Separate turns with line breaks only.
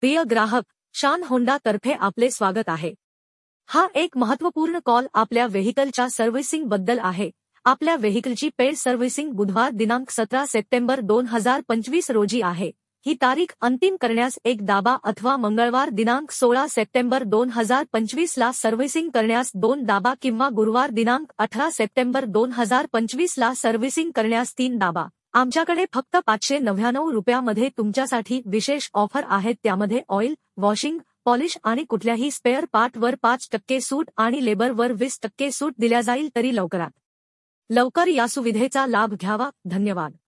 प्रिय ग्राहक, शान होंडा तर्फे आपले स्वागत आहे। हा एक महत्त्वपूर्ण कॉल आपल्या व्हेइकलच्या सर्व्हिसिंग बद्दल आहे। आपल्या व्हेइकलची पेड सर्व्हिसिंग बुधवार दिनांक 17 सप्टेंबर 2025 रोजी आहे। ही तारीख अंतिम करण्यास एक दाबा अथवा मंगळवार दिनांक 16 सप्टेंबर 2025 ला सर्व्हिसिंग करण्यास 2 दाबा किंवा गुरुवार दिनांक 18 सप्टेंबर 2025 ला सर्व्हिसिंग करण्यास 3 दाबा। आमच्याकडे फक्त 599 रुपयामध्ये तुमच्यासाठी विशेष ऑफर आहेत, त्यामध्ये ऑइल, वॉशिंग, पॉलिश आणि कुठल्याही स्पेअर पार्टवर 5% सूट आणि लेबरवर 20% सूट दिल्या जाईल। तरी लवकरात लवकर या सुविधेचा लाभ घ्यावा। धन्यवाद।